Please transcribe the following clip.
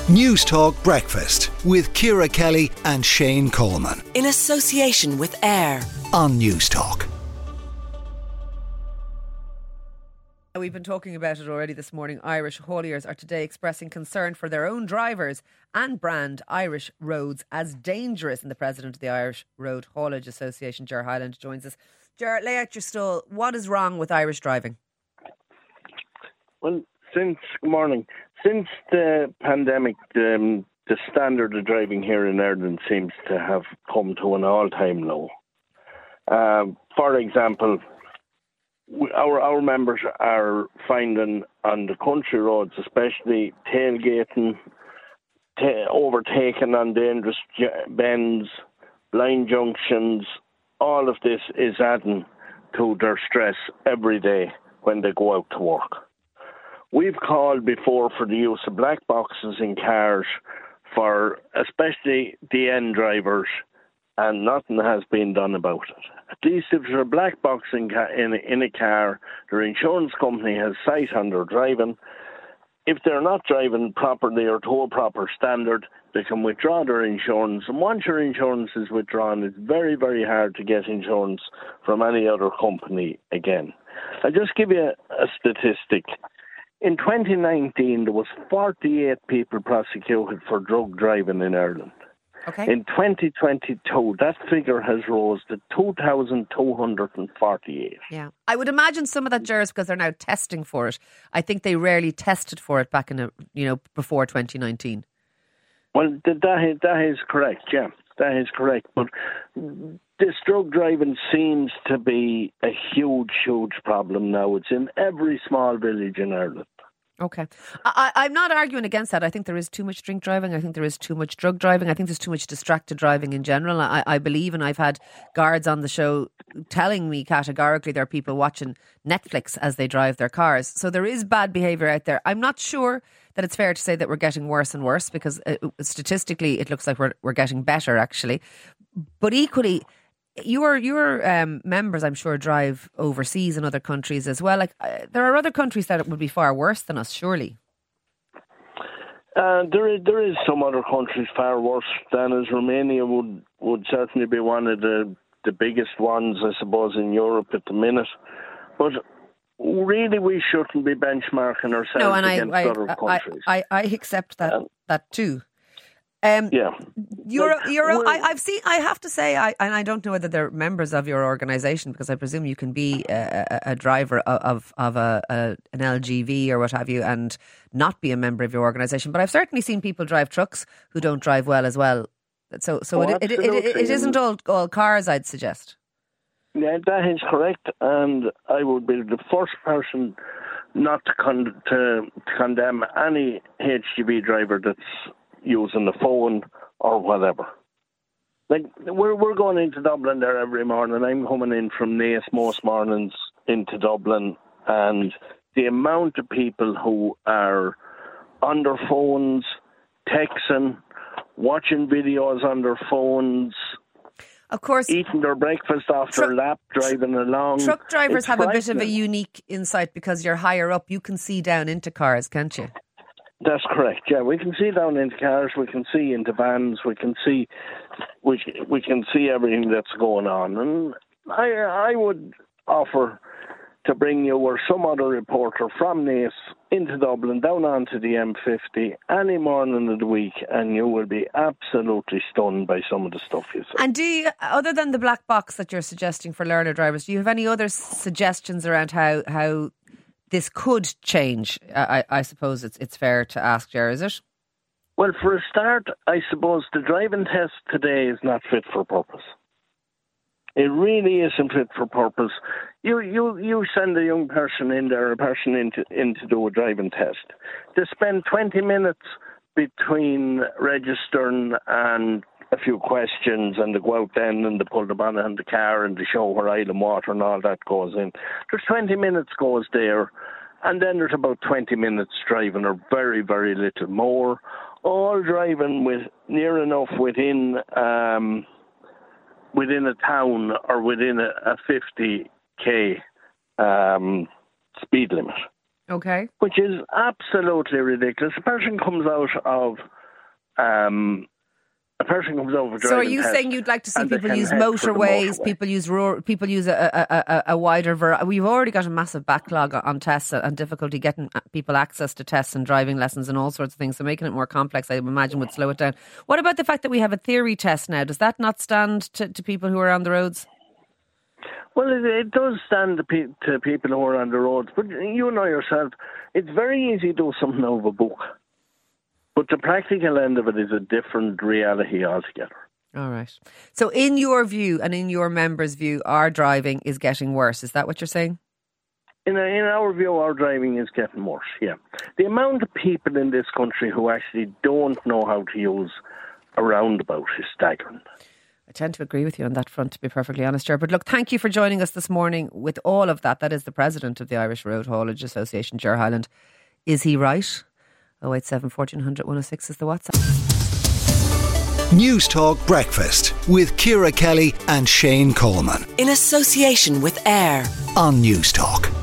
News Talk Breakfast with Ciara Kelly and Shane Coleman. In association with AIR On News Talk. We've been talking about it already this morning. Irish hauliers are today expressing concern for their own drivers and brand Irish roads as dangerous. And the president of the Irish Road Haulage Association, Ger Hyland, joins us. Ger, lay out your stall. What is wrong with Irish driving? Well, good morning. Since the pandemic, the standard of driving here in Ireland seems to have come to an all-time low. For example, our members are finding on the country roads, especially tailgating, overtaking on dangerous bends, blind junctions. All of this is adding to their stress every day when they go out to work. We've called before for the use of black boxes in cars for especially the end drivers, and nothing has been done about it. At least if there's a black box in a car, their insurance company has sight on their driving. If they're not driving properly or to a proper standard, they can withdraw their insurance. And once your insurance is withdrawn, it's very, very hard to get insurance from any other company again. I'll just give you a statistic. In 2019, there was 48 people prosecuted for drug driving in Ireland. Okay. In 2022, that figure has rose to 2,248. Yeah. I would imagine some of that, Ger, is because they're now testing for it. I think they rarely tested for it back in, before 2019. Well, that is correct, yeah. That is correct. But this drug driving seems to be a huge, huge problem now. It's in every small village in Ireland. Okay. I'm not arguing against that. I think there is too much drink driving. I think there is too much drug driving. I think there's too much distracted driving in general. I believe, and I've had guards on the show telling me categorically there are people watching Netflix as they drive their cars. So there is bad behaviour out there. I'm not sure that it's fair to say that we're getting worse and worse, because statistically it looks like we're getting better, actually. But equally, your members, I'm sure, drive overseas in other countries as well. There are other countries that it would be far worse than us, surely. There is some other countries far worse than us. Romania would certainly be one of the biggest ones, I suppose, in Europe at the minute. But really, we shouldn't be benchmarking ourselves against other countries. I accept that too. Yeah, I've seen. I have to say, and I don't know whether they're members of your organisation, because I presume you can be a driver of an LGV or what have you, and not be a member of your organisation. But I've certainly seen people drive trucks who don't drive well as well. So it isn't all cars, I'd suggest. Yeah, that is correct, and I would be the first person not to condemn any HGV driver that's using the phone or whatever. Like, we're going into Dublin there every morning. I'm coming in from Naas most mornings into Dublin, and the amount of people who are on their phones, texting, watching videos on their phones, of course, eating their breakfast off their lap, driving along. Truck drivers have a bit of a unique insight because you're higher up. You can see down into cars, can't you? That's correct. Yeah, we can see down into cars, we can see into vans, we can see everything that's going on. And I would offer to bring you or some other reporter from Naas into Dublin, down onto the M50 any morning of the week, and you will be absolutely stunned by some of the stuff you see. And do you, other than the black box that you're suggesting for learner drivers, do you have any other suggestions around how this could change? I suppose it's fair to ask, Ger, is it? Well, for a start, I suppose the driving test today is not fit for purpose. It really isn't fit for purpose. You send a young person in there, a person in to do a driving test. They spend 20 minutes between registering and a few questions, and they go out then and they pull the bonnet on the car and they show where Island Water and all that goes in. There's 20 minutes goes there, and then there's about 20 minutes driving, or very, very little more. All driving with near enough within a town or within a 50k speed limit. Okay. which is absolutely ridiculous. A person comes out of a driving So are you test saying you'd like to see and they people can use head for the motorways, motorway. people use a wider variety? We've already got a massive backlog on tests and difficulty getting people access to tests and driving lessons and all sorts of things. So making it more complex, I imagine, would slow it down. What about the fact that we have a theory test now? Does that not stand to people who are on the roads? Well, it does stand to people who are on the roads, but you know yourself, it's very easy to do something out of a book. But the practical end of it is a different reality altogether. All right. So in your view and in your members' view, our driving is getting worse. Is that what you're saying? In our view, our driving is getting worse, yeah. The amount of people in this country who actually don't know how to use a roundabout is staggering. I tend to agree with you on that front, to be perfectly honest, Ger. But look, thank you for joining us this morning with all of that. That is the president of the Irish Road Haulage Association, Ger Hyland. Is he right? 087 1400 106 is the WhatsApp. News Talk Breakfast with Ciara Kelly and Shane Coleman In association with AIR on News Talk.